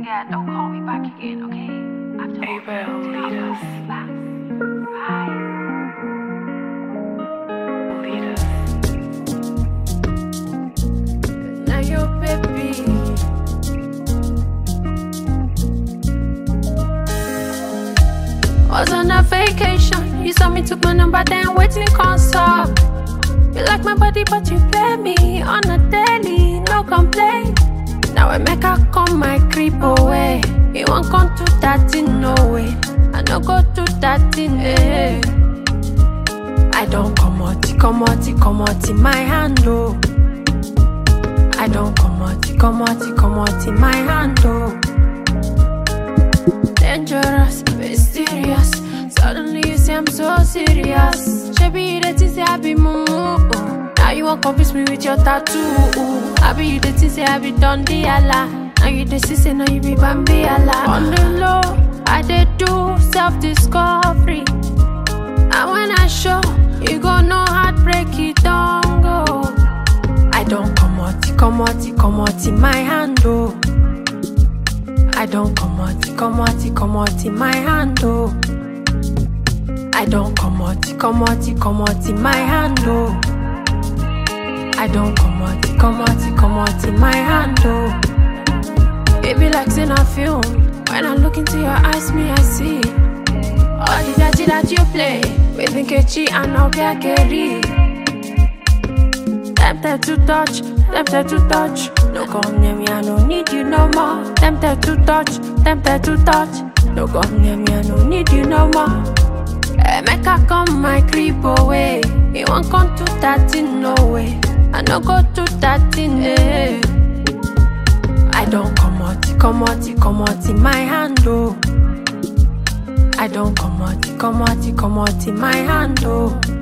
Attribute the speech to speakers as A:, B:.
A: Nigga, don't call me back again, okay? After all, lead us. Bye.
B: Lead us. Now your baby. Was on a vacation. You saw me took my number, then waiting console. You like my body, but you play me on a daily, no complaint. Now I make her come my creep away. You won't come to that thing, no way. I no go to that thing, eh. I don't come out in my hand, oh. I don't come out in my hand, oh. Dangerous, mysterious. Suddenly you say I'm so serious. Shabby, that is I be moo. Now you won't convince me with your tattoo. I be you that is I be done the Allah. Now you the sister, now you be Bambi Allah. On the low, I did do self-discovery. And when I show, you gon' know heartbreak it don't go. I don't come out in my hand, oh. I don't come out in my hand, oh. I don't come out in my hand, oh. I don't come out in my hand, oh. It be like saying I feel. When I look into your eyes, me I see all the dirty that you play with Nkechi and Obiageri. Tempted to touch. No come near me, I don't need you no more. Tempted to touch. No come near me, I don't need you no more. Make her come my creep away. You won't come to that thing, no way. I no go to that thing, eh. I don't come out in my hand, oh. I don't come out in my hand, oh.